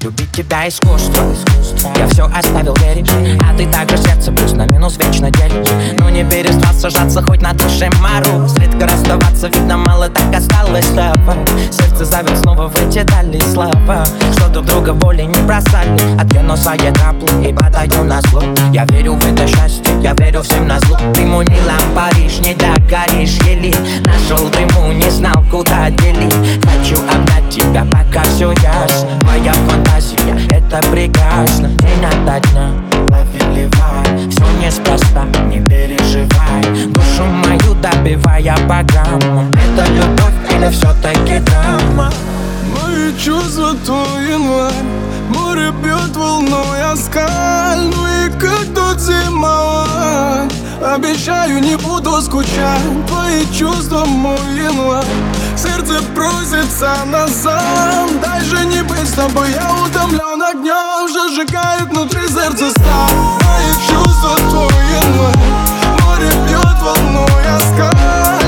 Любить тебя искусство. Я все оставил верить, а ты также сердце плюс на минус вечно делишь. Ну не перестал сажаться хоть на душе мороз. Редко расставаться, видно мало так осталось с тобой. Сердце зовет снова в эти дали слова, что друг друга в боли не бросали. Откину свои каплы и падаю на зло. Я верю в это счастье, я верю всем на зло. Ты Мунилам Париж, не догоришь еле. Нашел дыму, не знал куда делить. Хочу обнять тебя, пока все ясно. Моя фантазия, это прекрасно. День ото дня, лови вайб. Все неспроста, не переживай. Душу мою добивая программу. Это любовь или все-таки драма? Мои чувства твой январь. Море бьет волной о скаль. Ну и как тут зимовать? Обещаю, не буду скучать. Твои чувства мой январь. Сердце просится назад. Дай же не быть с тобой, я утомлен огнем. Сжигает внутри сердца сталь. Мои чувства твой январь. Море бьет волной о скаль.